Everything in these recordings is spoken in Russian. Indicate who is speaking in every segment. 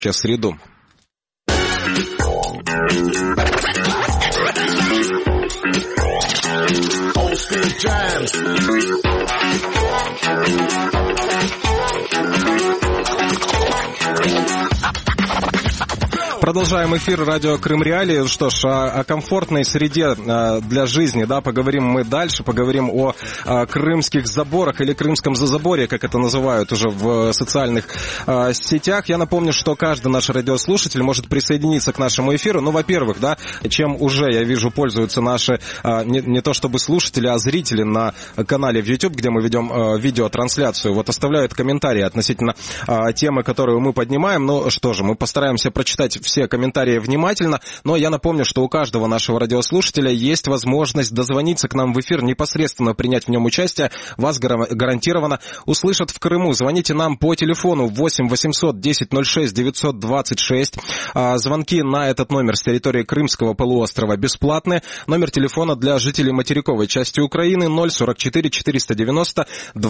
Speaker 1: среду. Продолжаем эфир радио Крым Реалии. Что ж, о комфортной среде для жизни, да, поговорим мы дальше, поговорим о крымских заборах или крымском зазаборе, как это называют уже в социальных сетях. Я напомню, что каждый наш радиослушатель может присоединиться к нашему эфиру. Ну, во-первых, да, чем уже, я вижу, пользуются наши, не то чтобы слушатели, а зрители на канале в YouTube, где мы ведем видеотрансляцию, вот оставляют комментарии относительно темы, которую мы поднимаем. Ну, что же, мы постараемся прочитать все комментарии внимательно, но я напомню, что у каждого нашего радиослушателя есть возможность дозвониться к нам в эфир, непосредственно принять в нем участие. Вас гарантированно услышат в Крыму. Звоните нам по телефону 8 800 10 06 926. Звонки на этот номер с территории Крымского полуострова бесплатные. Номер телефона для жителей материковой части Украины 044 490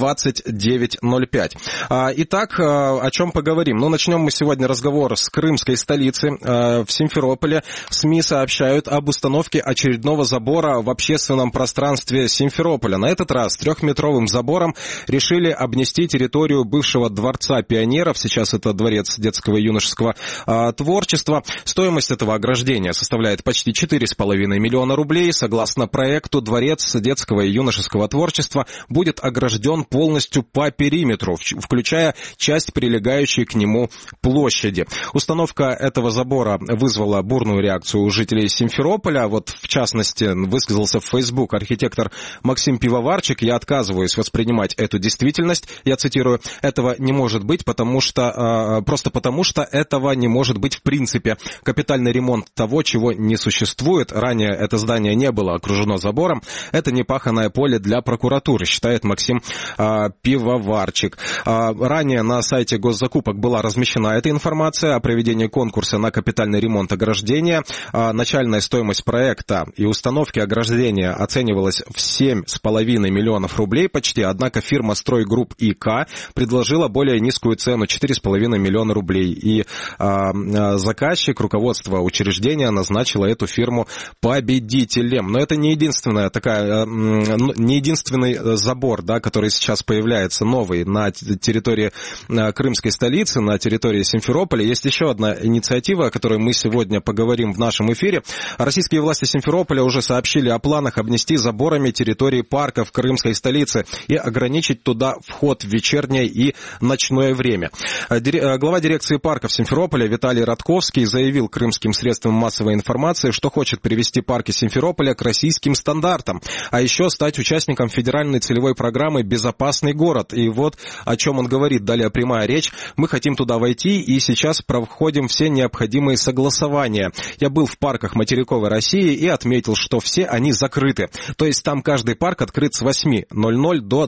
Speaker 1: 2905. Итак, о чем поговорим? Ну, начнем мы сегодня разговор с крымской столицы. В Симферополе СМИ сообщают об установке очередного забора в общественном пространстве Симферополя. На этот раз 3-метровым забором решили обнести территорию бывшего дворца пионеров. Сейчас это дворец детского и юношеского творчества. Стоимость этого ограждения составляет почти 4,5 миллиона рублей. Согласно проекту, дворец детского и юношеского творчества будет огражден полностью по периметру, включая часть прилегающей к нему площади. Установка этого забора вызвала бурную реакцию у жителей Симферополя. Вот, в частности, высказался в Facebook архитектор Максим Пивоварчик: «Я отказываюсь воспринимать эту действительность». Я цитирую: «Этого не может быть, просто потому что этого не может быть в принципе. Капитальный ремонт того, чего не существует. Ранее это здание не было окружено забором. Это непаханное поле для прокуратуры», считает Максим Пивоварчик. Ранее на сайте госзакупок была размещена эта информация о проведении конкурса на капитальный ремонт ограждения. Начальная стоимость проекта и установки ограждения оценивалась в 7,5 миллионов рублей почти, однако фирма «Стройгрупп ИК» предложила более низкую цену — 4,5 миллиона рублей. И заказчик, руководство учреждения назначило эту фирму победителем. Но это не единственный забор, да, который сейчас появляется новый на территории крымской столицы, на территории Симферополя. Есть еще одна инициатива, о которой мы сегодня поговорим в нашем эфире. Российские власти Симферополя уже сообщили о планах обнести заборами территории парков крымской столицы и ограничить туда вход в вечернее и ночное время. Глава дирекции парков Симферополя Виталий Радковский заявил крымским средствам массовой информации, что хочет привести парки Симферополя к российским стандартам, а еще стать участником федеральной целевой программы «Безопасный город». И вот о чем он говорит. Далее прямая речь. «Мы хотим туда войти и сейчас проходим все необходимые согласования. Я был в парках материковой России и отметил, что все они закрыты. То есть там каждый парк открыт с 8:00 до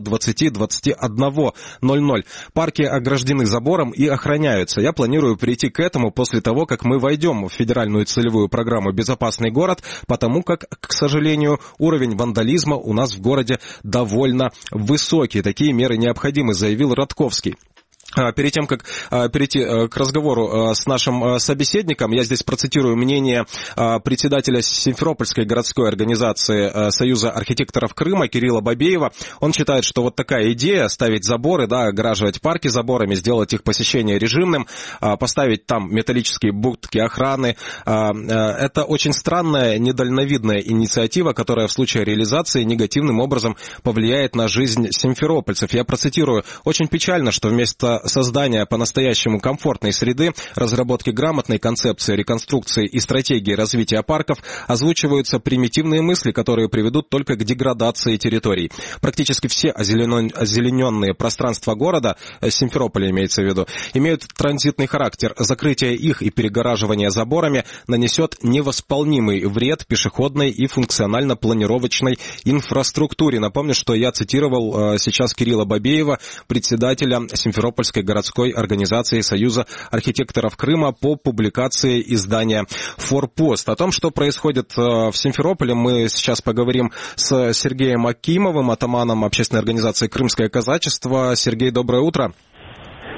Speaker 1: 20:21:00. Парки ограждены забором и охраняются. Я планирую прийти к этому после того, как мы войдем в федеральную целевую программу «Безопасный город», потому как, к сожалению, уровень вандализма у нас в городе довольно высокий. Такие меры необходимы», заявил Радковский. Перед тем, как перейти к разговору с нашим собеседником, я здесь процитирую мнение председателя Симферопольской городской организации Союза архитекторов Крыма Кирилла Бабеева. Он считает, что вот такая идея — ставить заборы, да, ограживать парки заборами, сделать их посещение режимным, поставить там металлические будки охраны — это очень странная, недальновидная инициатива, которая в случае реализации негативным образом повлияет на жизнь симферопольцев. Я процитирую: «Очень печально, что вместо создания по-настоящему комфортной среды, разработки грамотной концепции реконструкции и стратегии развития парков озвучиваются примитивные мысли, которые приведут только к деградации территорий. Практически все озелененные пространства города, Симферополя имеется в виду, имеют транзитный характер. Закрытие их и перегораживание заборами нанесет невосполнимый вред пешеходной и функционально-планировочной инфраструктуре». Напомню, что я цитировал сейчас Кирилла Бабеева, председателя Симферопольской городской организации Союза архитекторов Крыма, по публикации издания «Форпост». О том, что происходит в Симферополе, мы сейчас поговорим с Сергеем Акимовым, атаманом общественной организации «Крымское казачество». Сергей, доброе утро.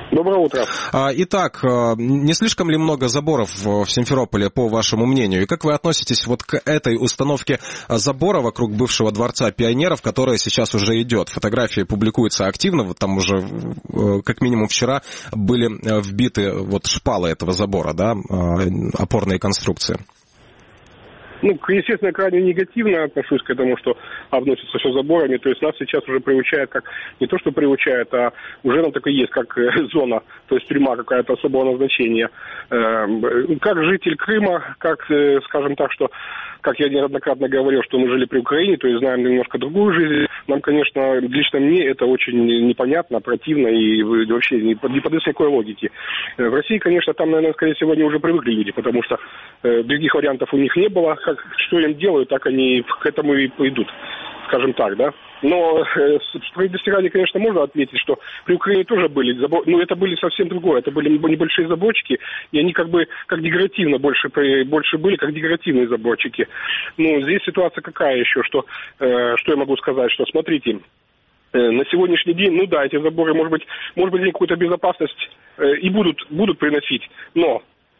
Speaker 2: Доброе утро.
Speaker 1: Итак, не слишком ли много заборов в Симферополе, по вашему мнению? И как вы относитесь вот к этой установке забора вокруг бывшего дворца пионеров, которая сейчас уже идет? Фотографии публикуются активно, вот там уже как минимум вчера были вбиты вот шпалы этого забора, да, опорные конструкции.
Speaker 2: Естественно, крайне негативно отношусь к этому, что обносится все заборами. То есть нас сейчас уже приучают, как не то, что приучают, а уже нам так и есть, как зона, то есть тюрьма какая-то особого назначения. Как житель Крыма, как, скажем так, что, как я неоднократно говорил, что мы жили при Украине, то есть знаем немножко другую жизнь. Нам, конечно, лично мне это очень непонятно, противно и вообще не поддается никакой логике. В России, конечно, там, наверное, скорее всего, они уже привыкли люди, потому что других вариантов у них не было. Что им делают, так они к этому и пойдут, скажем так, да. Но справедливости ради, конечно, можно отметить, что при Украине тоже были заборы, но это были совсем другое, это были небольшие заборчики, и они как бы как декоративно больше были, как декоративные заборчики. Здесь ситуация какая еще, что я могу сказать, что смотрите, на сегодняшний день, эти заборы, может быть, они какую-то безопасность и будут приносить, но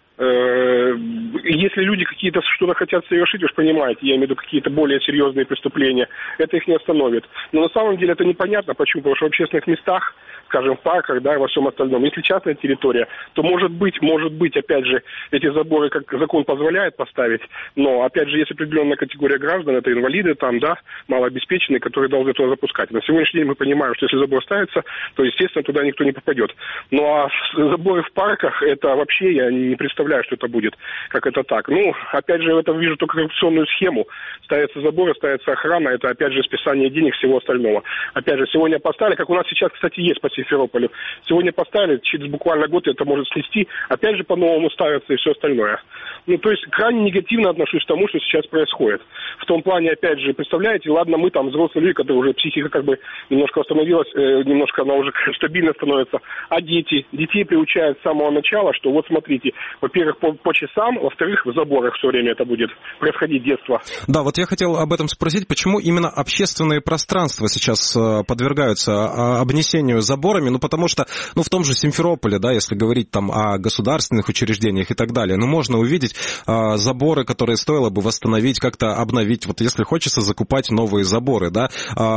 Speaker 2: если люди какие-то что-то хотят совершить, уж понимаете, я имею в виду какие-то более серьезные преступления, это их не остановит. Но на самом деле это непонятно, почему, потому что в общественных местах, скажем, в парках, да, и во всем остальном, если частная территория, то может быть, опять же, эти заборы, как закон позволяет поставить, но, опять же, есть определенная категория граждан, это инвалиды, там, да, малообеспеченные, которые должны туда запускать. На сегодняшний день мы понимаем, что если забор ставится, то, естественно, туда никто не попадет. А заборы в парках, это вообще я не представляю, что это будет, как это так. Опять же, в этом вижу только коррупционную схему. Ставятся заборы, ставится охрана, это, опять же, списание денег, всего остального. Опять же, сегодня поставили, как у нас сейчас, кстати, есть по Симферополю. Сегодня поставили, через буквально год это может снести, опять же, по-новому ставятся и все остальное. То есть, крайне негативно отношусь к тому, что сейчас происходит. В том плане, опять же, представляете, ладно, мы там взрослые люди, которые уже психика как бы немножко восстановилась, немножко она уже стабильно становится, а детей приучают с самого начала, что вот смотрите, во-первых, по часам, во-вторых, в заборах все время это будет происходить, детство.
Speaker 1: Да, вот я хотел об этом спросить, почему именно общественные пространства сейчас подвергаются обнесению заборами, потому что, в том же Симферополе, да, если говорить там о государственных учреждениях и так далее, можно увидеть заборы, которые стоило бы восстановить, как-то обновить, вот если хочется закупать новые заборы, да,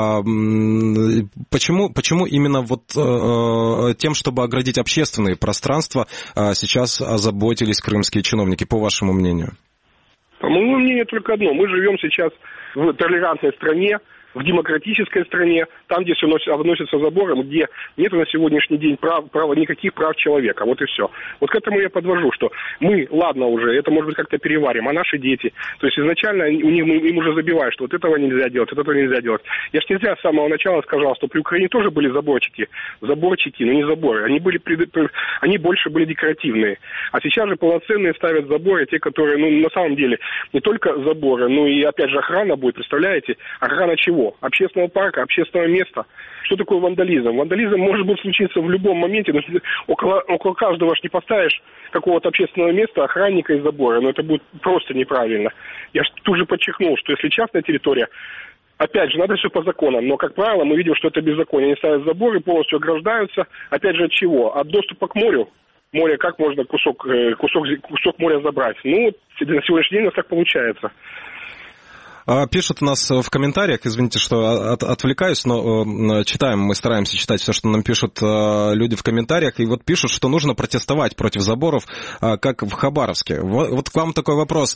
Speaker 1: почему именно вот тем, чтобы оградить общественные пространства, сейчас озаботились крымские чиновники, по вашему мнению?
Speaker 2: По моему мнению, только одно. Мы живем сейчас в толерантной стране, в демократической стране, там, где все обносится забором, где нет на сегодняшний день никаких прав человека. Вот и все. Вот к этому я подвожу, что мы, ладно уже, это может быть как-то переварим, а наши дети, то есть изначально им уже забивают, что вот этого нельзя делать, вот этого нельзя делать. Я ж не зря с самого начала сказал, что при Украине тоже были заборчики, но не заборы. Они больше были декоративные. А сейчас же полноценные ставят заборы, те, которые, на самом деле, не только заборы, но и, опять же, охрана будет, представляете? Охрана чего? Общественного парка, общественного места. Что такое вандализм? Вандализм может быть случиться в любом моменте, но около каждого ж не поставишь какого-то общественного места охранника и забора, но это будет просто неправильно. Я ж тут же подчеркнул, что если частная территория, опять же, надо все по законам, но, как правило, мы видим, что это беззаконие. Они ставят заборы, полностью ограждаются. Опять же, от чего? От доступа к морю. Море, как можно кусок моря забрать? На сегодняшний день у нас так получается.
Speaker 1: Пишут у нас в комментариях, извините, что отвлекаюсь, но читаем, мы стараемся читать все, что нам пишут люди в комментариях, и вот пишут, что нужно протестовать против заборов, как в Хабаровске. Вот к вам такой вопрос.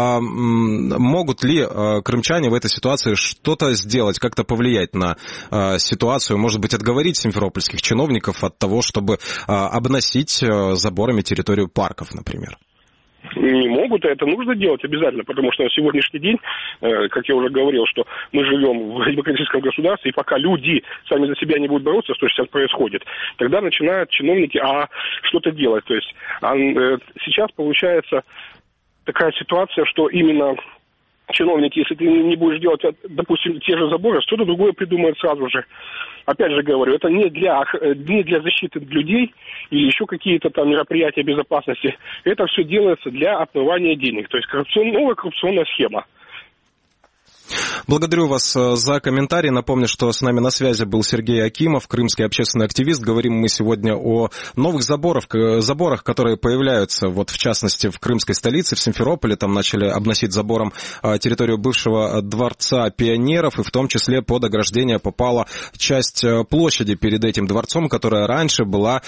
Speaker 1: Могут ли крымчане в этой ситуации что-то сделать, как-то повлиять на ситуацию, может быть, отговорить симферопольских чиновников от того, чтобы обносить заборами территорию парков, например?
Speaker 2: Не могут, а это нужно делать обязательно, потому что на сегодняшний день, как я уже говорил, что мы живем в демократическом государстве, и пока люди сами за себя не будут бороться, что сейчас происходит, тогда начинают чиновники что-то делать. То есть сейчас получается такая ситуация, что именно чиновники, если ты не будешь делать, допустим, те же заборы, что-то другое придумают сразу же. Опять же говорю, это не для защиты людей или еще какие-то там мероприятия безопасности. Это все делается для отмывания денег. То есть новая коррупционная схема.
Speaker 1: Благодарю вас за комментарий. Напомню, что с нами на связи был Сергей Акимов, крымский общественный активист. Говорим мы сегодня о новых заборах, которые появляются, вот в частности, в крымской столице, в Симферополе. Там начали обносить забором территорию бывшего дворца пионеров, и в том числе под ограждение попала часть площади перед этим дворцом, которая раньше была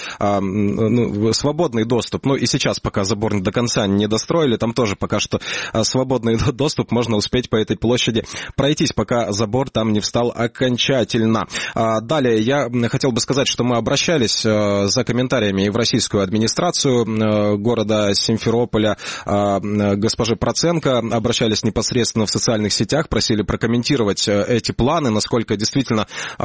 Speaker 1: свободный доступ. Ну и сейчас, пока забор до конца не достроили, там тоже пока что свободный доступ, можно успеть по этой площади пройтись, пока забор там не встал окончательно. Далее я хотел бы сказать, что мы обращались за комментариями и в российскую администрацию города Симферополя, госпожи Проценко, обращались непосредственно в социальных сетях, просили прокомментировать эти планы, насколько действительно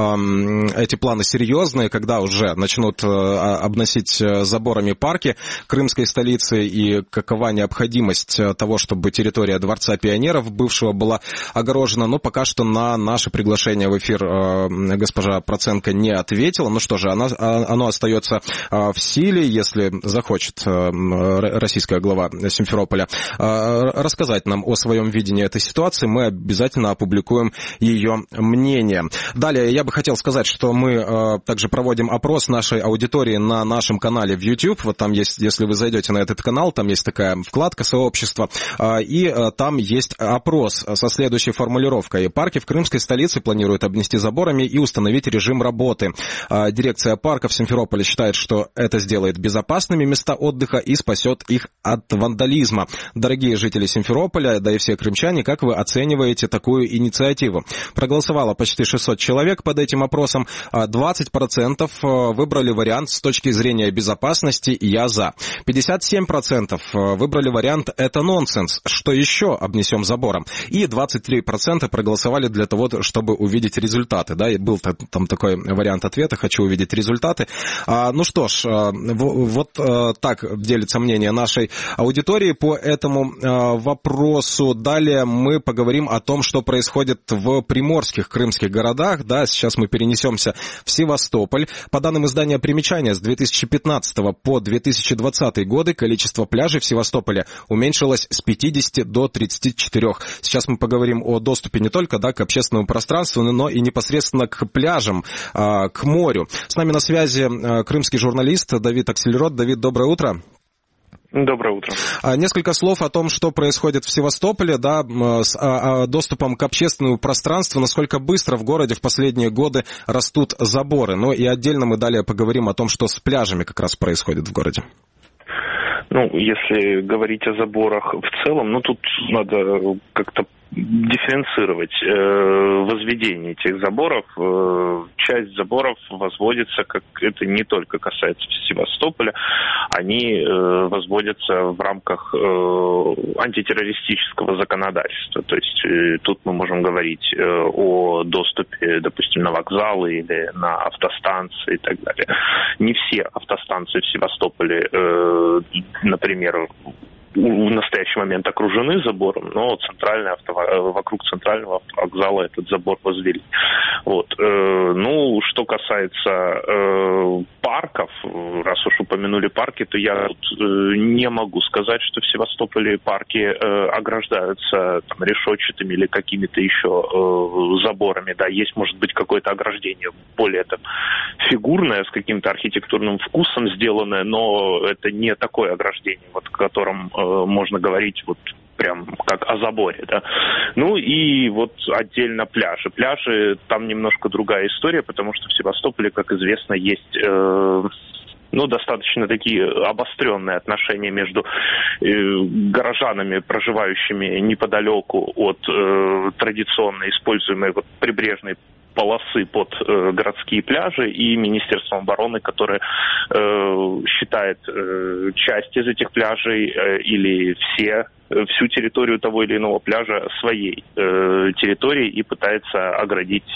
Speaker 1: эти планы серьезные, когда уже начнут обносить заборами парки крымской столицы, и какова необходимость того, чтобы территория Дворца пионеров бывшего была огорожена. Но пока что на наше приглашение в эфир госпожа Проценко не ответила. Ну что же, оно остается в силе, если захочет российская глава Симферополя рассказать нам о своем видении этой ситуации, мы обязательно опубликуем ее мнение. Далее я бы хотел сказать, что мы также проводим опрос нашей аудитории на нашем канале в YouTube. Вот там есть, если вы зайдете на этот канал, там есть такая вкладка «Сообщество», и там есть опрос со следующей формулировкой. Парки в крымской столице планируют обнести заборами и установить режим работы. Дирекция парков Симферополя считает, что это сделает безопасными места отдыха и спасет их от вандализма. Дорогие жители Симферополя, да и все крымчане, как вы оцениваете такую инициативу? Проголосовало почти 600 человек под этим опросом. 20% выбрали вариант с точки зрения безопасности «я за». 57% выбрали вариант «это нонсенс», что еще обнесем забором. И 23% проголосовали для того, чтобы увидеть результаты. Да, и был там такой вариант ответа «хочу увидеть результаты». Ну что ж, вот так делится мнение нашей аудитории по этому вопросу. Далее мы поговорим о том, что происходит в приморских крымских городах. Да, сейчас мы перенесемся в Севастополь. По данным издания «Примечания», с 2015 по 2020 годы количество пляжей в Севастополе уменьшилось с 50 до 34. Сейчас мы поговорим о доступе не только к общественному пространству, но и непосредственно к пляжам, к морю. С нами на связи крымский журналист Давид Аксельрод. Давид, доброе утро.
Speaker 3: Доброе утро.
Speaker 1: Несколько слов о том, что происходит в Севастополе, да, с доступом к общественному пространству, насколько быстро в городе в последние годы растут заборы. Ну и отдельно мы далее поговорим о том, что с пляжами как раз происходит в городе.
Speaker 3: Ну, если говорить о заборах в целом, тут надо как-то дифференцировать возведение этих заборов. Часть заборов возводится, как это не только касается Севастополя, они возводятся в рамках антитеррористического законодательства. То есть тут мы можем говорить о доступе, допустим, на вокзалы или на автостанции и так далее. Не все автостанции в Севастополе, например, в настоящий момент окружены забором, но вокруг центрального автовокзала этот забор возвели. Вот. Что касается парков, раз уж упомянули парки, то я тут не могу сказать, что в Севастополе парки ограждаются решетчатыми или какими-то еще заборами. Да, есть, может быть, какое-то ограждение более фигурное, с каким-то архитектурным вкусом сделанное, но это не такое ограждение, о котором можно говорить прям как о заборе, да. Ну и отдельно пляжи. Пляжи, там немножко другая история, потому что в Севастополе, как известно, есть достаточно такие обостренные отношения между горожанами, проживающими неподалеку от традиционно используемой прибрежной полосы под городские пляжи, и Министерством обороны, которое считает часть из этих пляжей или всю территорию того или иного пляжа своей территорией и пытается оградить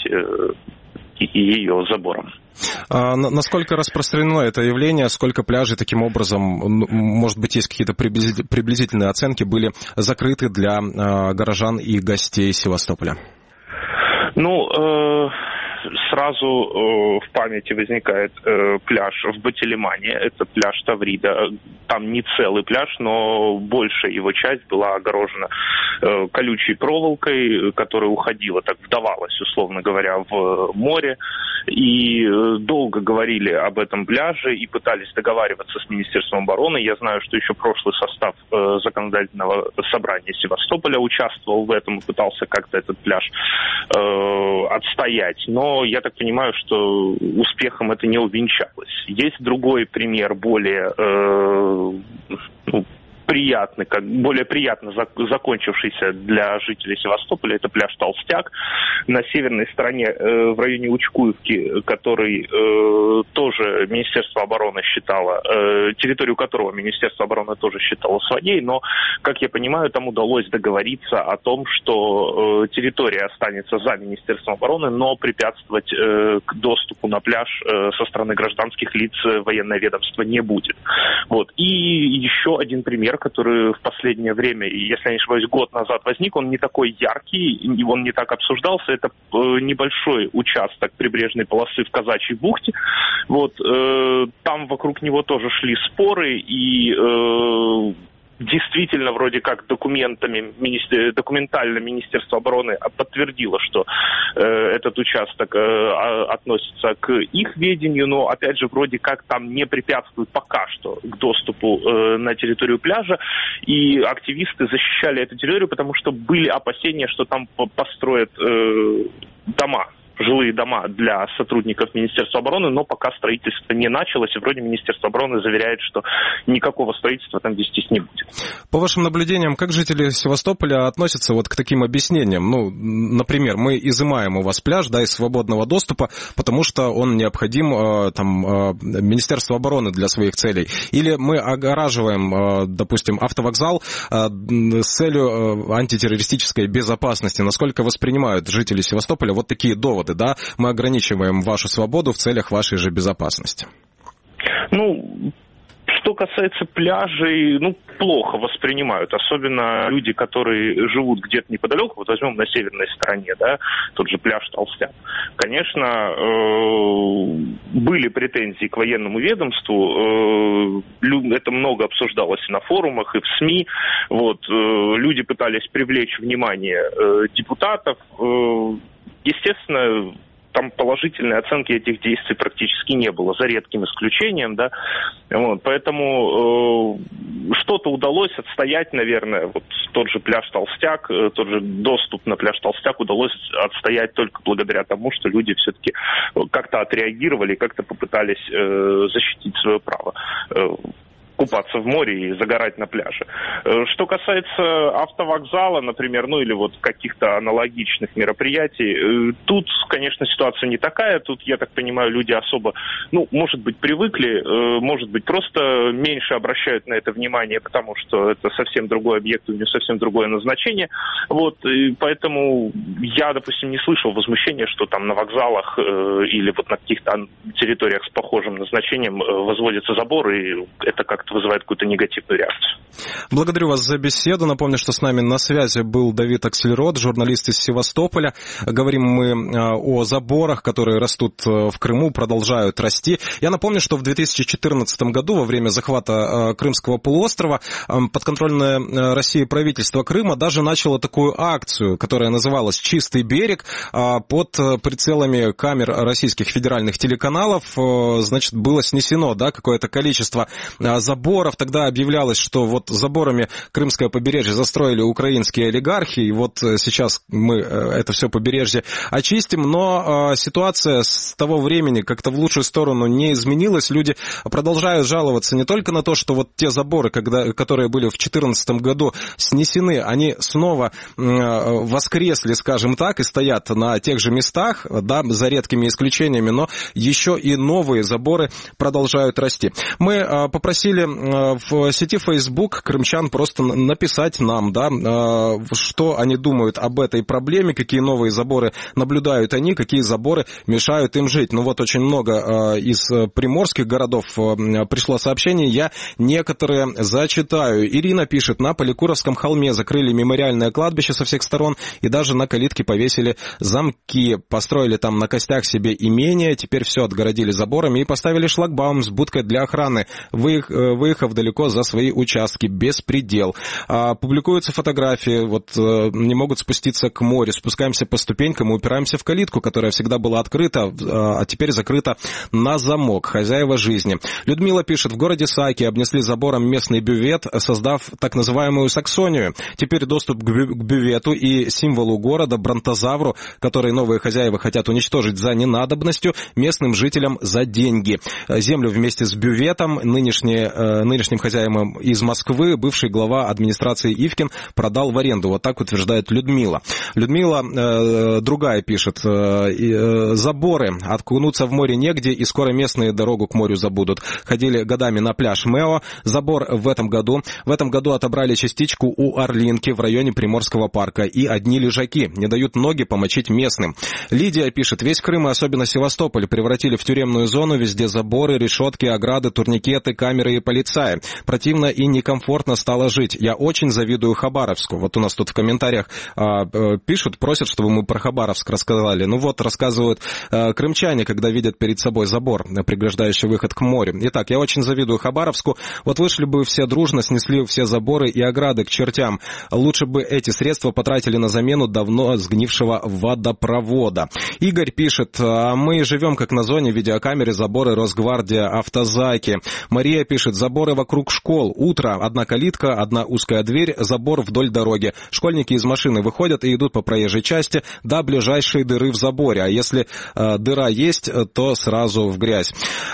Speaker 3: ее забором.
Speaker 1: Насколько распространено это явление, сколько пляжей таким образом, может быть, есть какие-то приблизительные оценки, были закрыты для горожан и гостей Севастополя?
Speaker 3: Сразу в памяти возникает пляж в Батилимане, это пляж Таврида. Там не целый пляж, но большая его часть была огорожена колючей проволокой, которая уходила, так вдавалась, условно говоря, в море. И долго говорили об этом пляже и пытались договариваться с Министерством обороны. Я знаю, что еще прошлый состав законодательного собрания Севастополя участвовал в этом и пытался как-то этот пляж отстоять. Но я так понимаю, что успехом это не увенчалось. Есть другой пример, более более приятно закончившийся для жителей Севастополя, это пляж Толстяк на северной стороне в районе Учкуевки, который тоже Министерство обороны считало, территорию которого Министерство обороны тоже считало своей, но, как я понимаю, там удалось договориться о том, что территория останется за Министерством обороны, но препятствовать к доступу на пляж со стороны гражданских лиц военное ведомство не будет. Вот. И еще один пример, который в последнее время, если я не ошибаюсь, год назад возник, он не такой яркий, и он не так обсуждался. Это небольшой участок прибрежной полосы в Казачьей бухте. Вот, там вокруг него тоже шли споры, и действительно, вроде как документально Министерство обороны подтвердило, что этот участок относится к их ведению, но, опять же, вроде как там не препятствует пока что к доступу на территорию пляжа, и активисты защищали эту территорию, потому что были опасения, что там построят жилые дома для сотрудников Министерства обороны, но пока строительство не началось, и вроде Министерство обороны заверяет, что никакого строительства там вестись не будет.
Speaker 1: По вашим наблюдениям, как жители Севастополя относятся вот к таким объяснениям? Ну, например, мы изымаем у вас пляж, да, из свободного доступа, потому что он необходим Министерству обороны для своих целей. Или мы огораживаем, допустим, автовокзал с целью антитеррористической безопасности. Насколько воспринимают жители Севастополя вот такие доводы? Да, мы ограничиваем вашу свободу в целях вашей же безопасности.
Speaker 3: Ну, что касается пляжей, плохо воспринимают, особенно люди, которые живут где-то неподалеку, вот возьмем на северной стороне, да, тот же пляж Толстяк. Конечно, были претензии к военному ведомству, это много обсуждалось на форумах и в СМИ, вот, люди пытались привлечь внимание депутатов. Естественно, там положительной оценки этих действий практически не было, за редким исключением, да. Вот, поэтому что-то удалось отстоять, наверное, вот тот же пляж Толстяк, тот же доступ на пляж Толстяк удалось отстоять только благодаря тому, что люди все-таки как-то отреагировали, как-то попытались защитить свое право купаться в море и загорать на пляже. Что касается автовокзала, например, или вот каких-то аналогичных мероприятий, тут, конечно, ситуация не такая. Тут, я так понимаю, люди особо, может быть, привыкли, может быть, просто меньше обращают на это внимание, потому что это совсем другой объект, у него совсем другое назначение. Вот, и поэтому я, допустим, не слышал возмущения, что там на вокзалах или вот на каких-то территориях с похожим назначением возводятся заборы, и это как-то вызывает какую-то негативную реакцию.
Speaker 1: Благодарю вас за беседу. Напомню, что с нами на связи был Давид Аксельрод, журналист из Севастополя. Говорим мы о заборах, которые растут в Крыму, продолжают расти. Я напомню, что в 2014 году, во время захвата Крымского полуострова, подконтрольное России правительство Крыма даже начало такую акцию, которая называлась «Чистый берег». Под прицелами камер российских федеральных телеканалов, значит, было снесено, да, какое-то количество заборов. Тогда объявлялось, что вот заборами Крымское побережье застроили украинские олигархи, и вот сейчас мы это все побережье очистим, но ситуация с того времени как-то в лучшую сторону не изменилась. Люди продолжают жаловаться не только на то, что вот те заборы, которые были в 2014 году снесены, они снова воскресли, скажем так, и стоят на тех же местах, да, за редкими исключениями, но еще и новые заборы продолжают расти. Мы попросили в сети Facebook замок крымчан просто написать нам, да, что они думают об этой проблеме, какие новые заборы наблюдают они, какие заборы мешают им жить. Ну вот очень много из приморских городов пришло сообщений, я некоторые зачитаю. Ирина пишет, на Поликуровском холме закрыли мемориальное кладбище со всех сторон и даже на калитке повесили замки. Построили там на костях себе имение, теперь все отгородили заборами и поставили шлагбаум с будкой для охраны, выехав далеко за свои участки. Беспредел. Публикуются фотографии, вот не могут спуститься к морю, спускаемся по ступенькам и упираемся в калитку, которая всегда была открыта, а теперь закрыта на замок. Хозяева жизни. Людмила пишет, в городе Саки обнесли забором местный бювет, создав так называемую саксонию. Теперь доступ к бювету и символу города, бронтозавру, который новые хозяева хотят уничтожить за ненадобностью, местным жителям за деньги. Землю вместе с бюветом нынешним хозяевам из Москвы бывший глава администрации Ивкин продал в аренду. Вот так утверждает Людмила. Людмила другая пишет, заборы, окунуться в море негде, и скоро местные дорогу к морю забудут. Ходили годами на пляж Мео. Забор в этом году отобрали частичку у Орлинки в районе Приморского парка. И одни лежаки не дают ноги помочить местным. Лидия пишет, весь Крым, и особенно Севастополь, превратили в тюремную зону. Везде заборы, решетки, ограды, турникеты, камеры и полицаи. Противно и некомфортно стало жить. Я очень завидую Хабаровску. Вот у нас тут в комментариях пишут, просят, чтобы мы про Хабаровск рассказали. Ну вот, рассказывают крымчане, когда видят перед собой забор, преграждающий выход к морю. Итак, я очень завидую Хабаровску. Вот вышли бы все дружно, снесли все заборы и ограды к чертям. Лучше бы эти средства потратили на замену давно сгнившего водопровода. Игорь пишет, мы живем как на зоне, видеокамеры, заборы, Росгвардия, автозаки. Мария пишет, заборы вокруг школ. Утро, одна калитка, одна узкая дверь, забор вдоль дороги. Школьники из машины выходят и идут по проезжей части до ближайшей дыры в заборе. А если дыра есть, то сразу в грязь.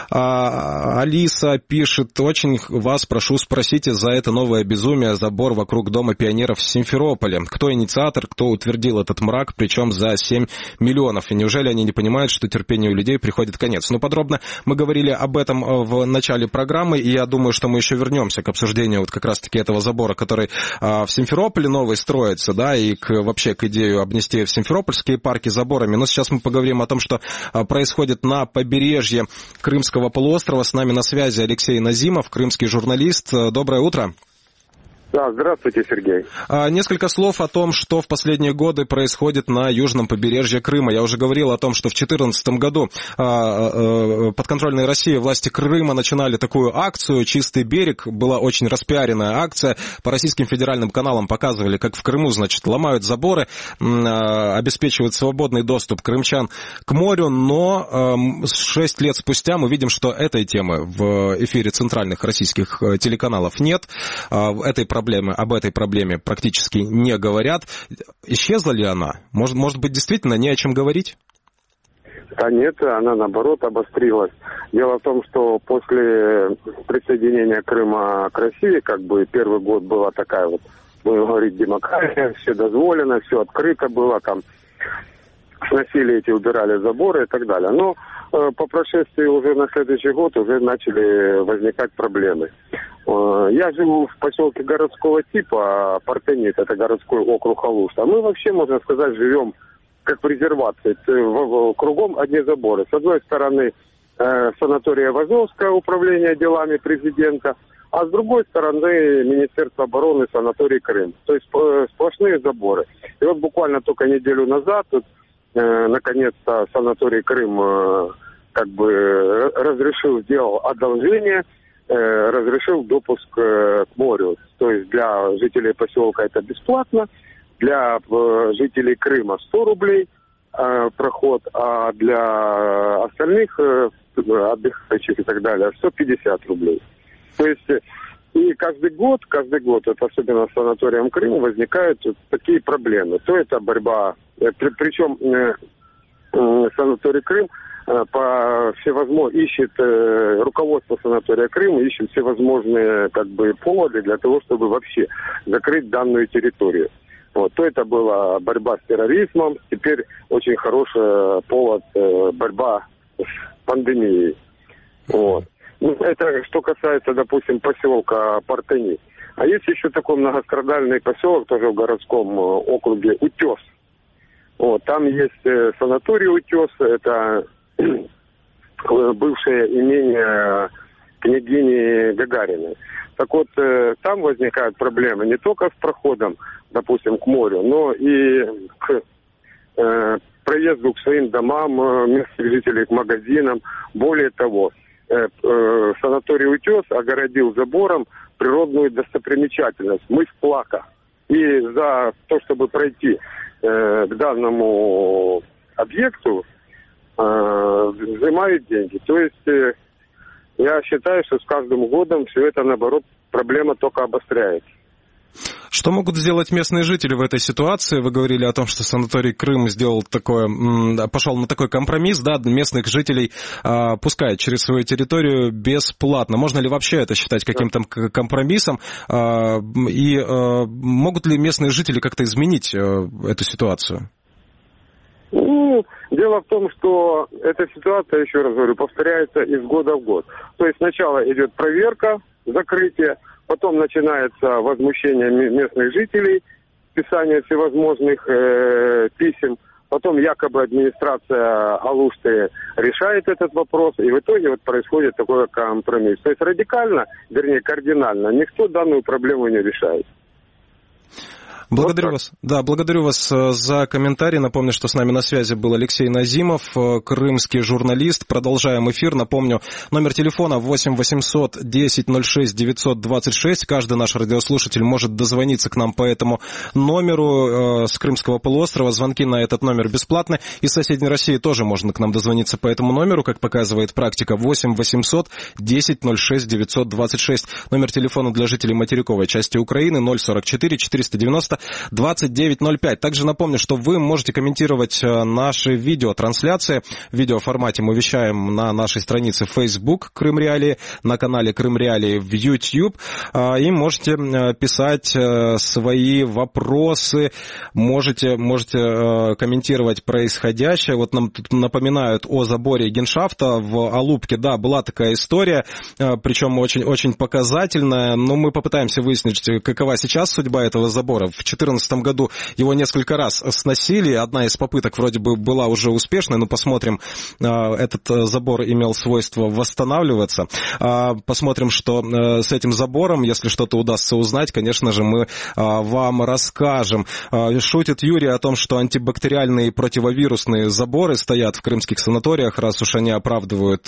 Speaker 1: Алиса пишет, очень вас прошу, спросите за это новое безумие, забор вокруг Дома пионеров в Симферополе. Кто инициатор, кто утвердил этот мрак, причем за 7 миллионов. И неужели они не понимают, что терпению людей приходит конец? Ну, подробно мы говорили об этом в начале программы, и я думаю, что мы еще вернемся к обсуждению вот как раз-таки этого забора, который в Симферополе новый строится, да, и вообще к идее обнести в Симферопольские парки заборами. Но сейчас мы поговорим о том, что происходит на побережье Крымского полуострова. С нами на связи Алексей Назимов, крымский журналист. Доброе утро.
Speaker 4: Да, здравствуйте, Сергей.
Speaker 1: Несколько слов о том, что в последние годы происходит на южном побережье Крыма. Я уже говорил о том, что в 2014 году подконтрольные России власти Крыма начинали такую акцию «Чистый берег». Была очень распиаренная акция. По российским федеральным каналам показывали, как в Крыму, значит, ломают заборы, обеспечивают свободный доступ крымчан к морю. Но 6 лет спустя мы видим, что этой темы в эфире центральных российских телеканалов нет. Об этой проблеме практически не говорят. Исчезла ли она? Может быть, действительно не о чем говорить?
Speaker 4: Да нет, она наоборот обострилась. Дело в том, что после присоединения Крыма к России, как бы первый год была такая вот, будем говорить, демократия, все дозволено, все открыто было, там сносили эти, убирали заборы и так далее. Но по прошествии уже на следующий год уже начали возникать проблемы. Я живу в поселке городского типа, Партенит, это городской округ Алушта. Мы вообще, можно сказать, живем как в резервации. Кругом одни заборы. С одной стороны санатория Азовское, управление делами президента, а с другой стороны Министерство обороны, санаторий Крым. То есть сплошные заборы. И вот буквально только неделю назад, наконец-то санаторий Крым как бы сделал одолжение, разрешил допуск к морю. То есть для жителей поселка это бесплатно, для жителей Крыма 100 рублей проход, а для остальных отдыхающих и так далее 150 рублей. То есть и каждый год, это особенно с санаторием Крым, возникают такие проблемы. То это борьба, причем санаторий Крым ищет, руководство санатория Крым ищет всевозможные как бы поводы для того, чтобы вообще закрыть данную территорию. Вот. То это была борьба с терроризмом, теперь очень хороший повод борьба с пандемией. Вот. Ну, это что касается, допустим, поселка Партенит. А есть еще такой многострадальный поселок, тоже в городском округе, Утес. Вот, там есть санаторий Утес, это бывшее имение княгини Гагариной. Так вот, там возникают проблемы не только с проходом, допустим, к морю, но и к проезду к своим домам, местных жителей, к магазинам. Более того, санаторий Утес огородил забором природную достопримечательность, мыс Плака. И за то, чтобы пройти к данному объекту, взимают деньги. То есть я считаю, что с каждым годом все это, наоборот, проблема только обостряется.
Speaker 1: Что могут сделать местные жители в этой ситуации? Вы говорили о том, что санаторий Крым сделал такое, пошел на такой компромисс, да, местных жителей пускает через свою территорию бесплатно. Можно ли вообще это считать каким-то компромиссом? И могут ли местные жители как-то изменить эту ситуацию?
Speaker 4: Ну, дело в том, что эта ситуация, еще раз говорю, повторяется из года в год. То есть сначала идет проверка, закрытие, потом начинается возмущение местных жителей, писание всевозможных писем, потом якобы администрация Алушты решает этот вопрос, и в итоге вот происходит такой компромисс. То есть радикально, вернее кардинально, никто данную проблему не решает.
Speaker 1: Благодарю вас. Да, благодарю вас за комментарий. Напомню, что с нами на связи был Алексей Назимов, крымский журналист. Продолжаем эфир. Напомню, номер телефона 8 800 10 06 926. Каждый наш радиослушатель может дозвониться к нам по этому номеру с Крымского полуострова. Звонки на этот номер бесплатны. Из соседней России тоже можно к нам дозвониться по этому номеру, как показывает практика. 8 800 10 06 926. Номер телефона для жителей материковой части Украины 044 490 2905. Также напомню, что вы можете комментировать наши видеотрансляции. В видеоформате мы вещаем на нашей странице Facebook Крым Реалии, на канале Крым Реалии в YouTube. И можете писать свои вопросы, можете комментировать происходящее. Вот нам тут напоминают о заборе геншафта в Алупке. Да, была такая история, причем очень показательная. Но мы попытаемся выяснить, какова сейчас судьба этого забора. В 2014 году его несколько раз сносили. Одна из попыток вроде бы была уже успешной, но посмотрим. Этот забор имел свойство восстанавливаться. Посмотрим, что с этим забором, если что-то удастся узнать, конечно же, мы вам расскажем. Шутит Юрий о том, что антибактериальные и противовирусные заборы стоят в крымских санаториях, раз уж они оправдывают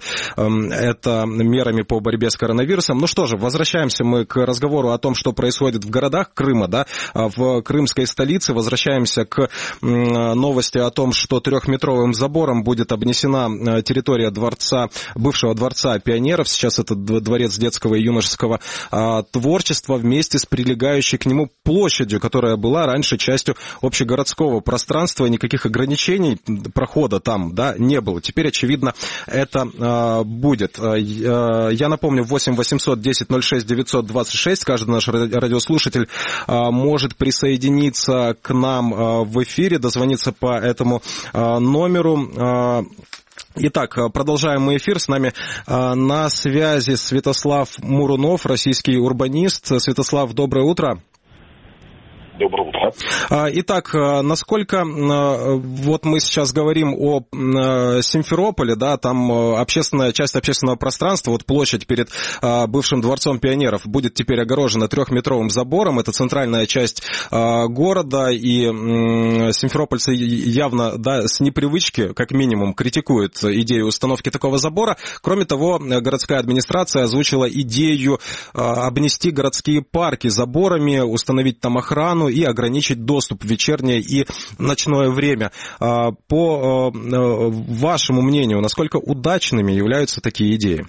Speaker 1: это мерами по борьбе с коронавирусом. Ну что же, возвращаемся мы к разговору о том, что происходит в городах Крыма, да, в крымской столице. Возвращаемся к новости о том, что 3-метровым забором будет обнесена территория бывшего дворца пионеров. Сейчас это дворец детского и юношеского творчества вместе с прилегающей к нему площадью, которая была раньше частью общегородского пространства. Никаких ограничений прохода там, да, не было. Теперь, очевидно, это будет. Я напомню, 8 800 10 06 926. Каждый наш радиослушатель может присоединиться к нам в эфире, дозвониться по этому номеру. Итак, продолжаем мы эфир. С нами на связи Святослав Мурунов, российский урбанист. Святослав, доброе утро.
Speaker 5: Доброе утро.
Speaker 1: Итак, насколько вот мы сейчас говорим о Симферополе, да, там часть общественного пространства, вот площадь перед бывшим дворцом пионеров будет теперь огорожена 3-метровым забором. Это центральная часть города, и симферопольцы явно, да, с непривычки, как минимум, критикуют идею установки такого забора. Кроме того, городская администрация озвучила идею обнести городские парки заборами, установить там охрану и ограничить доступ в вечернее и ночное время. По вашему мнению, насколько удачными являются такие идеи?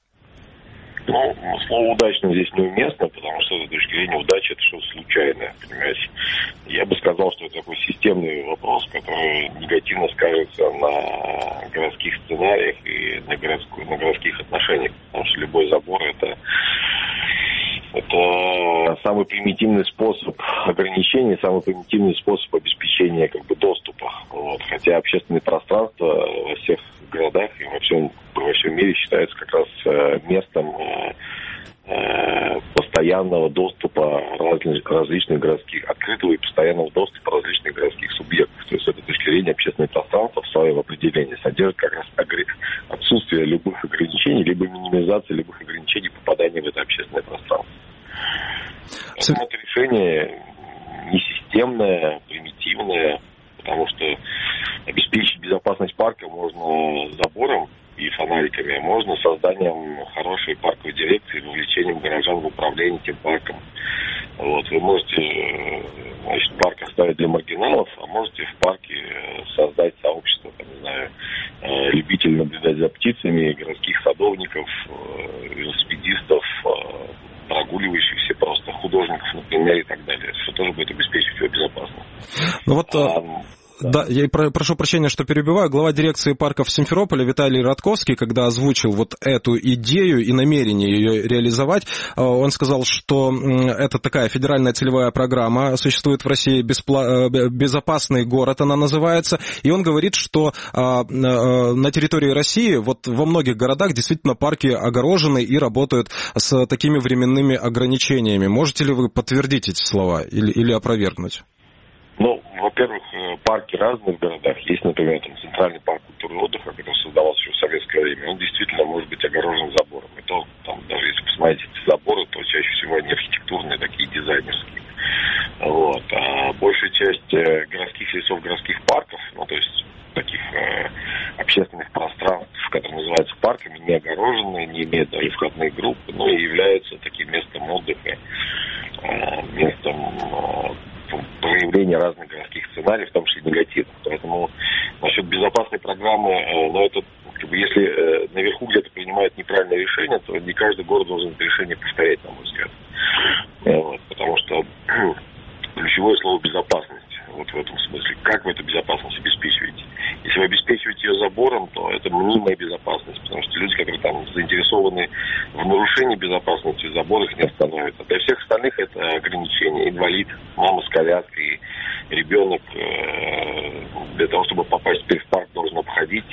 Speaker 5: Ну, слово «удачно» здесь неуместно, потому что с точки зрения удачи это что-то случайное, понимаете. Я бы сказал, что это такой системный вопрос, который негативно скажется на городских сценариях и на городских отношениях, потому что любой забор это самый примитивный способ ограничения, самый примитивный способ обеспечения доступа. Вот. Хотя общественное пространство во всех городах и во всем мире считается как раз местом постоянного доступа различных городских, открытого и постоянного доступа различных городских субъектов. То есть с этой точки зрения общественное пространство в своем определении содержит как раз отсутствие любых ограничений, либо минимизация любых ограничений попадания в это общественное пространство. Поэтому это решение несистемное, примитивное, потому что обеспечить безопасность парка можно забором и фонариками, можно созданием хорошей парковой дирекции, вовлечением горожан в управление этим парком. Вот, вы можете, значит, парк оставить для маргиналов, а можете в парке создать сообщество, там, не знаю, любителей наблюдать за птицами, городских садовников, велосипедистов, прогуливающихся просто художников, например, и так далее, что тоже будет обеспечивать его безопасность.
Speaker 1: Ну вот... Да, я прошу прощения, что перебиваю. Глава дирекции парков Симферополя Виталий Радковский, когда озвучил вот эту идею и намерение ее реализовать, он сказал, что это такая федеральная целевая программа, существует в России «Безопасный город», она называется, и он говорит, что на территории России вот во многих городах действительно парки огорожены и работают с такими временными ограничениями. Можете ли вы подтвердить эти слова или опровергнуть?
Speaker 5: Ну, во-первых, парки разные в городах. Есть, например, там Центральный парк культуры и отдыха, который создавался еще в советское время. Он действительно может быть огорожен забором. И то, там, даже если посмотреть эти заборы, то чаще всего они архитектурные, такие дизайнерские. Вот. А большая часть городских лесов, городских парков, ну, то есть таких общественных пространств, которые называются парками, не огороженные, не имеют даже входные группы, но и являются таким местом отдыха, местом проявления разных городских сценариев, в том числе негативных. Поэтому насчет безопасной программы, ну, это, как бы, если наверху где-то принимают неправильное решение, то не каждый город должен это решение повторять, на мой взгляд. Вот, потому что ключевое слово «безопасность». Вот в этом смысле. Как вы эту безопасность обеспечиваете? Если вы обеспечиваете ее забором, то это мнимая безопасность, потому что люди, которые там заинтересованы в нарушении безопасности, забор их не остановит. А для всех остальных это ограничение. Инвалид, мама с коляской, ребенок для того, чтобы попасть в парк, должен обходить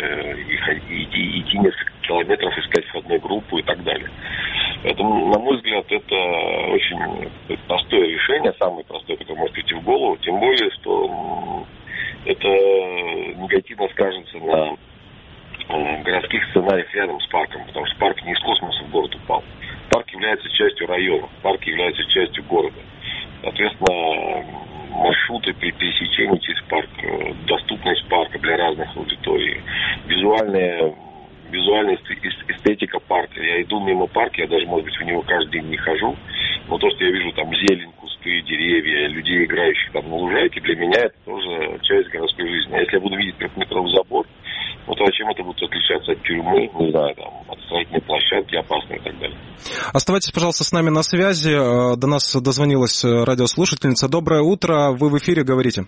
Speaker 5: и идти несколько километров, искать входную группу и так далее. Поэтому, на мой взгляд, это очень простое решение, самое простое, которое может прийти в голову, тем более, что это негативно скажется на городских сценариях рядом с парком, потому что парк не из космоса в город упал. Парк является частью района, парк является частью города. Соответственно, маршруты при пересечении через парк, доступность парка для разных аудиторий, визуальная эстетика парка. Я иду мимо парка, я даже, может быть, в него каждый день не хожу, но то, что я вижу там зелень, кусты, деревья, людей, играющих там на лужайке, для меня это тоже часть городской жизни. А если я буду видеть трехметровый забор, ну то чем это будет отличаться от тюрьмы, не знаю, там, от строительной площадки опасной и так далее.
Speaker 1: Оставайтесь, пожалуйста, с нами на связи. До нас дозвонилась радиослушательница. Доброе утро, вы в эфире, говорите.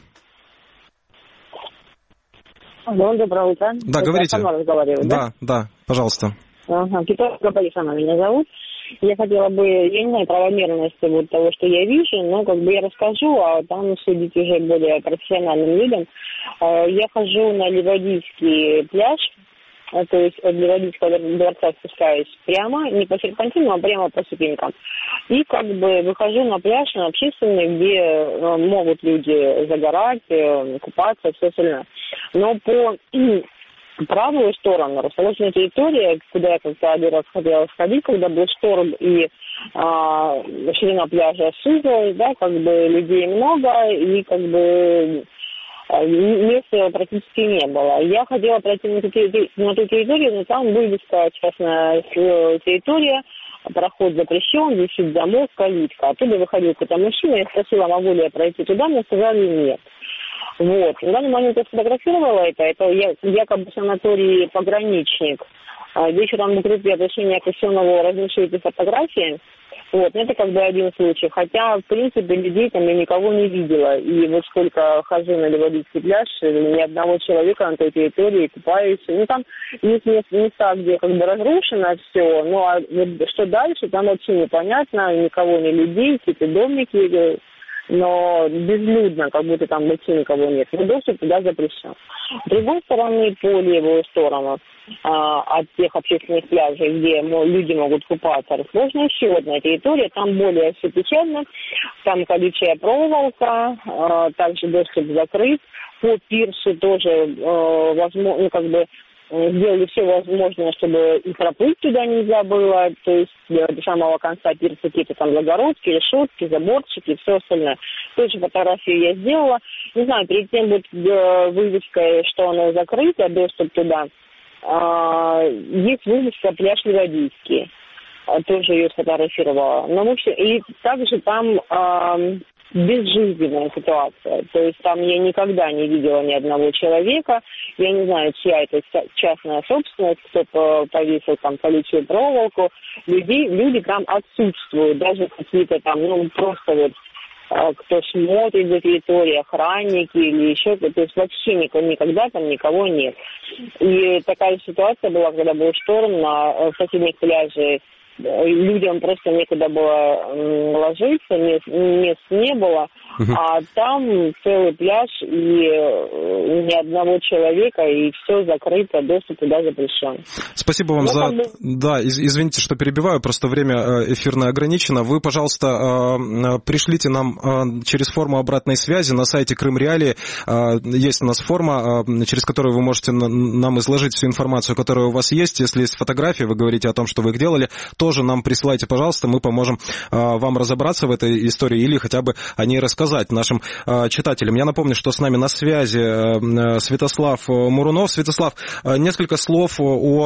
Speaker 6: Алло, доброе утро.
Speaker 1: Да, это говорите.
Speaker 6: Я сама разговариваю, да?
Speaker 1: Да, пожалуйста.
Speaker 6: Ага, Петровка Борисовна меня зовут. Я хотела бы, я не знаю правомерности вот того, что я вижу, но как бы я расскажу, а там судить уже более профессиональным людям. Я хожу на Ливадийский пляж, то есть от Ливадийского дворца спускаюсь прямо, не по серпантину, а прямо по ступенькам. И как бы выхожу на пляж, на общественный, где могут люди загорать, купаться, все остальное. Но по правую сторону расположена территория, куда я как-то один раз хотела сходить, когда был шторм и ширина пляжа сузилась, да, как бы людей много и как бы места практически не было. Я хотела пройти на ту территорию, но там вывеска частная территория, проход запрещен, висит замок, калитка. Оттуда выходил какой-то мужчина, я спросила, могу ли я пройти туда, мне сказали нет. Вот. В данный момент я сфотографировала это якобы санаторий «Пограничник». Вечером в группе обращения к Аксенову размещу эти фотографии. Вот, это как бы один случай. Хотя, в принципе, людей там я никого не видела. И вот сколько хожу на Ливадийский пляж, ни одного человека на той территории, купаюсь. Ну, там есть места, где как бы разрушено все. Ну, а вот что дальше, там вообще непонятно. Никого, ни людей, какие-то домики но безлюдно, как будто там вообще никого нет. Но доступ туда запрещен. С другой стороны, по левую сторону от тех общественных пляжей, где люди могут купаться, расположена еще одна территория, там более все печально, там колючая проволока, также доступ закрыт. По пирсу тоже возможно, сделали все возможное, чтобы и проплыть туда нельзя было, то есть до самого конца пирса какие-то там загородки, решетки, заборчики и все остальное. Тоже фотографию я сделала. Не знаю, перед тем будет вывеска, что она закрыта, доступ туда. Есть вывеска «Пляж Ливадийский». Тоже ее сфотографировала. Но, в общем, и также там безжизненная ситуация. То есть там я никогда не видела ни одного человека. Я не знаю, чья это частная собственность, кто повесил там колючую проволоку. Люди там отсутствуют. Даже какие-то там, просто вот кто смотрит за территорией, охранники или еще кто-то. То есть вообще никогда там никого нет. И такая ситуация была, когда был шторм на соседних пляжах. Людям просто некуда было ложиться, мест не было, а там целый пляж и ни одного человека, и все закрыто, доступ туда запрещен.
Speaker 1: Спасибо вам за... Да, извините, что перебиваю, просто время эфирное ограничено. Вы, пожалуйста, пришлите нам через форму обратной связи на сайте Крым Реалии. Есть у нас форма, через которую вы можете нам изложить всю информацию, которая у вас есть. Если есть фотографии, вы говорите о том, что вы их делали, тоже нам присылайте, пожалуйста, мы поможем вам разобраться в этой истории или хотя бы о ней рассказать нашим читателям. Я напомню, что с нами на связи Святослав Мурунов. Святослав, несколько слов о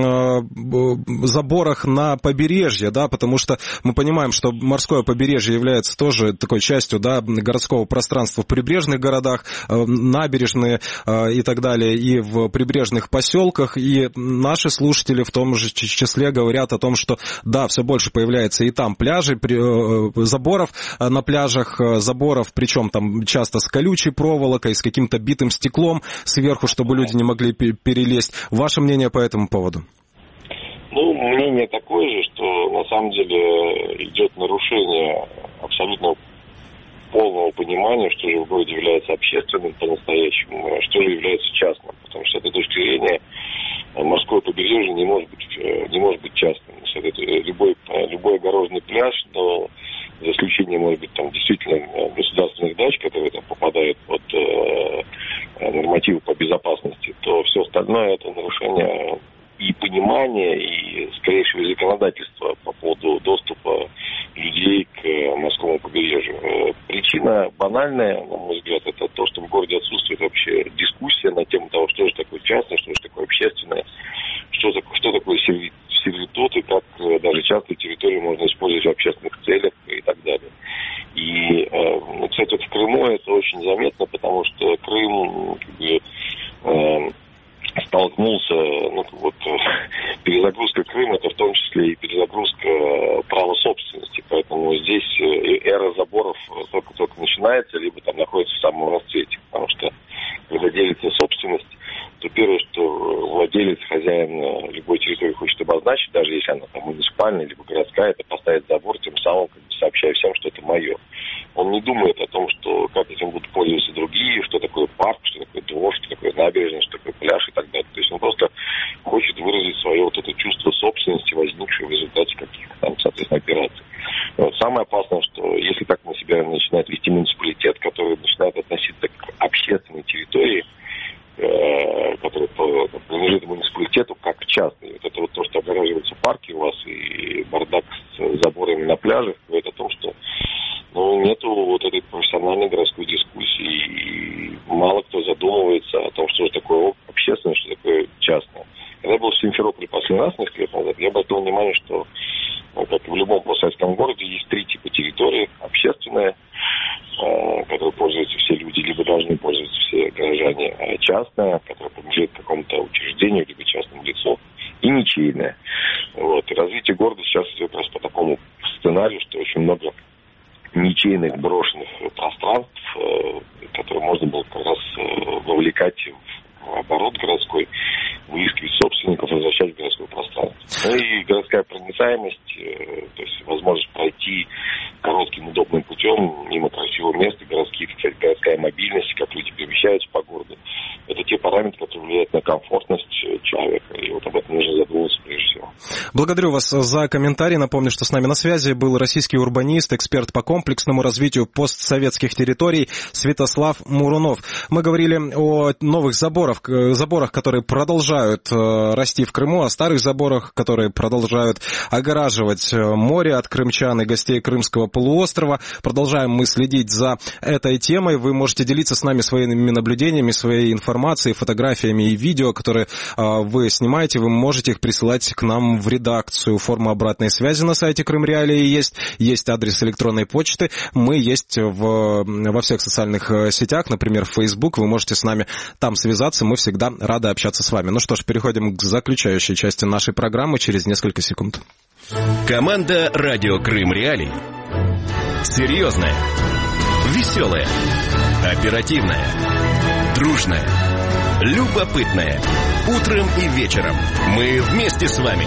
Speaker 1: заборах на побережье, да, потому что мы понимаем, что морское побережье является тоже такой частью, да, городского пространства в прибрежных городах, набережные и так далее, и в прибрежных поселках, и наши слушатели в том же числе говорят о том, что да, все больше появляется и там пляжей, заборов на пляжах, заборов, причем там часто с колючей проволокой, с каким-то битым стеклом сверху, чтобы люди не могли перелезть. Ваше мнение по этому поводу?
Speaker 5: Мнение такое же, что на самом деле идет нарушение абсолютно полного понимания, что же в городе является общественным по-настоящему, а что же является частным. Потому что с этой точки зрения морское побережье не может быть частным. Любой огороженный пляж, но за исключением, может быть, там действительно государственных дач, которые там попадают под нормативы по безопасности, то все остальное это нарушение и понимания, и скорейшего законодательства по поводу доступа людей к морскому побережью. Причина банальная, на мой взгляд, это то, что в городе отсутствует вообще дискуссия на тему того, что же такое частное, что же такое общественное, что такое сервитут, и как даже частную территорию можно использовать в общественных целях и так далее. И, кстати, в Крыму это очень заметно, потому что Крым столкнулся, перезагрузка Крыма, это в том числе и перезагрузка права собственности, поэтому здесь эра заборов только начинается, либо там находится в самом расцвете, потому что когда делится собственность, то первое, что владелец, хозяин любой территории хочет обозначить, даже если она там муниципальная, либо городская, это поставить забор, тем самым сообщая всем, что это мое. Он не думает о том, что как этим будут пользоваться другие, что такое парк, что такое двор, что такое набережная, что такое пляж и так далее. То есть он просто хочет выразить свое вот это чувство собственности, возникшее в результате каких-то там, соответственно, операций. Самое опасное, что если так на себя начинает вести муниципалитет, который начинает относиться к общественной территории, который принадлежит муниципалитету, как к частной. Вот это вот то, что огораживаются парки у вас и бардак с заборами на пляжах, говорит о том, что нету вот этой профессиональной городской дискуссии, и мало кто задумывается о том, что же такое общественное, что такое частное. Когда я был в Симферополе после нас несколько лет назад, я обратил внимание, что, как и в любом постсоветском городе, есть три типа территории. Общественная, которой пользуются все люди, либо должны пользоваться все граждане, а частная, которая принадлежит какому-то учреждению, либо частному лицу, и ничейная. И развитие города сейчас идет как раз по такому сценарию, что очень много ничейных брошенных пространств, которые можно было как раз вовлекать в оборот городской, выискивать собственников, возвращать в городское пространство. И городская проницаемость, то есть возможность пройти коротким удобным путем мимо красивого
Speaker 1: Благодарю вас за комментарий. Напомню, что с нами на связи был российский урбанист, эксперт по комплексному развитию постсоветских территорий Святослав Мурунов. Мы говорили о новых заборах, которые продолжают расти в Крыму, о старых заборах, которые продолжают огораживать море от крымчан и гостей Крымского полуострова. Продолжаем мы следить за этой темой. Вы можете делиться с нами своими наблюдениями, своей информацией, фотографиями и видео, которые вы снимаете. Вы можете их присылать к нам в редакцию. Форма обратной связи на сайте Крым Реалии есть адрес электронной почты. Мы есть во всех социальных сетях, например, в Facebook. Вы можете с нами там связаться. Мы всегда рады общаться с вами. Ну что ж, переходим к заключающей части нашей программы через несколько секунд.
Speaker 7: Команда «Радио Крым Реалии». Серьезная, веселая, оперативная, дружная, любопытная. Утром и вечером мы вместе с вами.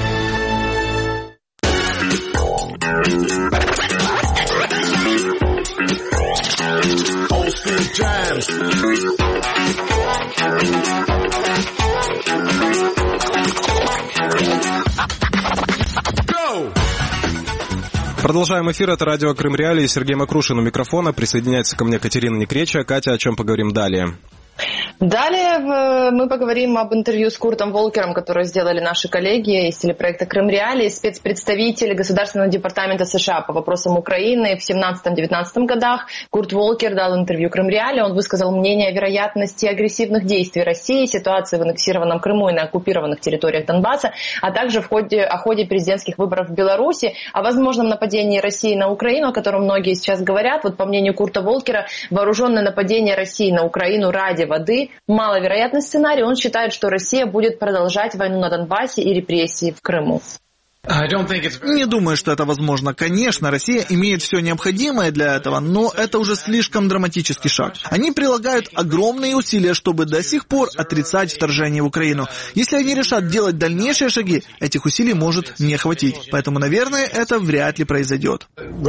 Speaker 1: Продолжаем эфир. Это радио Крым Реалии. Сергей Макрушин у микрофона. Присоединяется ко мне Катерина Некреча. Катя, о чем поговорим далее?
Speaker 8: Далее мы поговорим об интервью с Куртом Волкером, которое сделали наши коллеги из телепроекта «Крым Реалии», спецпредставитель Государственного департамента США по вопросам Украины в 17-19 годах. Курт Волкер дал интервью «Крым Реалии». Он высказал мнение о вероятности агрессивных действий России, ситуации в аннексированном Крыму и на оккупированных территориях Донбасса, а также о ходе президентских выборов в Беларуси, о возможном нападении России на Украину, о котором многие сейчас говорят. Вот по мнению Курта Волкера, вооруженное нападение России на Украину ради воды – маловероятный сценарий. Он считает, что Россия будет продолжать войну на Донбассе и репрессии в Крыму.
Speaker 9: Не думаю, что это возможно. Конечно, Россия имеет все необходимое для этого, но это уже слишком драматический шаг. Они прилагают огромные усилия, чтобы до сих пор отрицать вторжение в Украину. Если они решат делать дальнейшие шаги, этих усилий может не хватить. Поэтому, наверное, это вряд ли произойдет.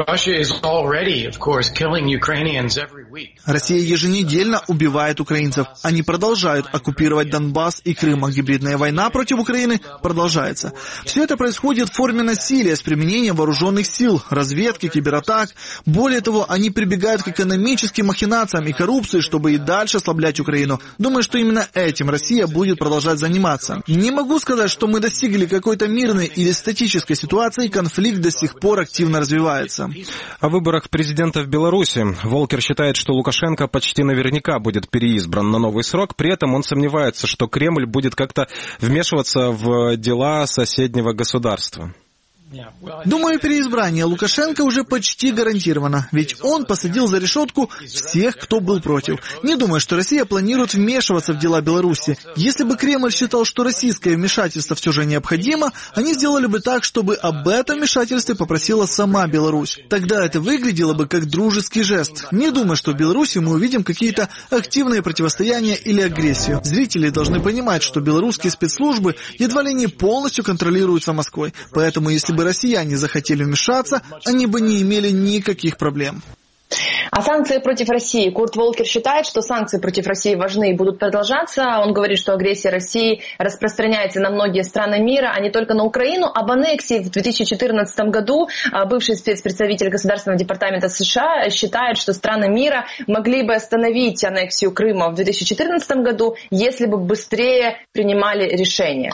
Speaker 9: Россия еженедельно убивает украинцев. Они продолжают оккупировать Донбасс и Крым, а гибридная война против Украины продолжается. Все это происходит в форме насилия с применением вооруженных сил, разведки, кибератак. Более того, они прибегают к экономическим махинациям и коррупции, чтобы и дальше ослаблять Украину. Думаю, что именно этим Россия будет продолжать заниматься. Не могу сказать, что мы достигли какой-то мирной или статической ситуации, конфликт до сих пор активно развивается.
Speaker 1: О выборах президента в Беларуси. Волкер считает, что Лукашенко почти наверняка будет переизбран на новый срок. При этом он сомневается, что Кремль будет как-то вмешиваться в дела соседнего государства.
Speaker 9: Думаю, переизбрание Лукашенко уже почти гарантировано, ведь он посадил за решетку всех, кто был против. Не думаю, что Россия планирует вмешиваться в дела Беларуси. Если бы Кремль считал, что российское вмешательство все же необходимо, они сделали бы так, чтобы об этом вмешательстве попросила сама Беларусь. Тогда это выглядело бы как дружеский жест. Не думаю, что в Беларуси мы увидим какие-то активные противостояния или агрессию. Зрители должны понимать, что белорусские спецслужбы едва ли не полностью контролируются Москвой. Поэтому, если бы россияне захотели вмешаться, они бы не имели никаких проблем.
Speaker 8: А санкции против России. Курт Волкер считает, что санкции против России важны и будут продолжаться. Он говорит, что агрессия России распространяется на многие страны мира, а не только на Украину. Об аннексии в 2014 году бывший спецпредставитель Государственного департамента США считает, что страны мира могли бы остановить аннексию Крыма в 2014 году, если бы быстрее принимали решения.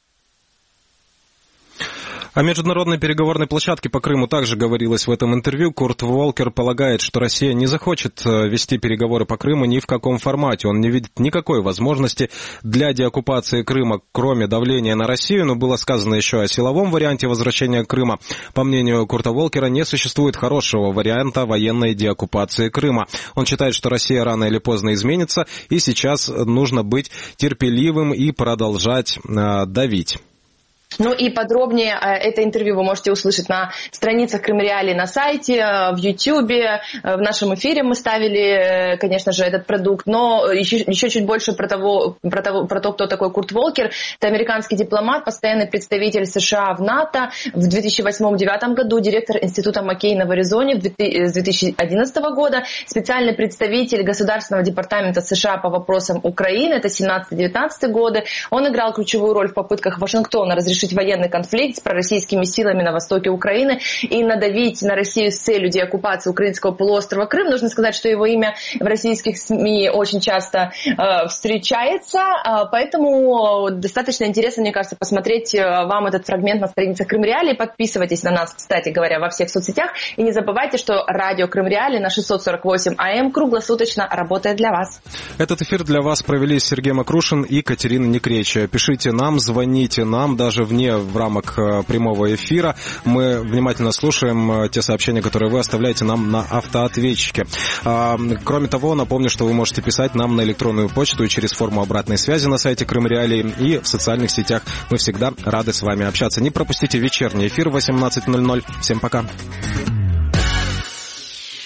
Speaker 1: О международной переговорной площадке по Крыму также говорилось в этом интервью. Курт Волкер полагает, что Россия не захочет вести переговоры по Крыму ни в каком формате. Он не видит никакой возможности для деоккупации Крыма, кроме давления на Россию. Но было сказано еще о силовом варианте возвращения Крыма. По мнению Курта Волкера, не существует хорошего варианта военной деоккупации Крыма. Он считает, что Россия рано или поздно изменится, и сейчас нужно быть терпеливым и продолжать давить.
Speaker 8: Ну и подробнее это интервью вы можете услышать на страницах Крым Реалии на сайте, в Ютьюбе. В нашем эфире мы ставили, конечно же, этот продукт, но еще чуть больше про то, кто такой Курт Волкер. Это американский дипломат, постоянный представитель США в НАТО. В 2008-2009 году директор Института Маккейна в Аризоне с 2011 года, специальный представитель Государственного департамента США по вопросам Украины, это 17-19 годы. Он играл ключевую роль в попытках Вашингтона разрешить завершить военный конфликт с пророссийскими силами на востоке Украины и надавить на Россию с целью деоккупации украинского полуострова Крым. Нужно сказать, что его имя в российских СМИ очень часто встречается, поэтому достаточно интересно, мне кажется, посмотреть вам этот фрагмент на страницах Крым Реалии. Подписывайтесь на нас, кстати говоря, во всех соцсетях. И не забывайте, что радио Крым Реалии на 648 АМ круглосуточно работает для вас.
Speaker 1: Этот эфир для вас провели Сергей Макрушин и Катерина Некреча. Пишите нам, звоните нам, даже в рамок прямого эфира. Мы внимательно слушаем те сообщения, которые вы оставляете нам на автоответчике. Кроме того, напомню, что вы можете писать нам на электронную почту и через форму обратной связи на сайте Крым Реалии и в социальных сетях. Мы всегда рады с вами общаться. Не пропустите вечерний эфир в 18:00. Всем пока.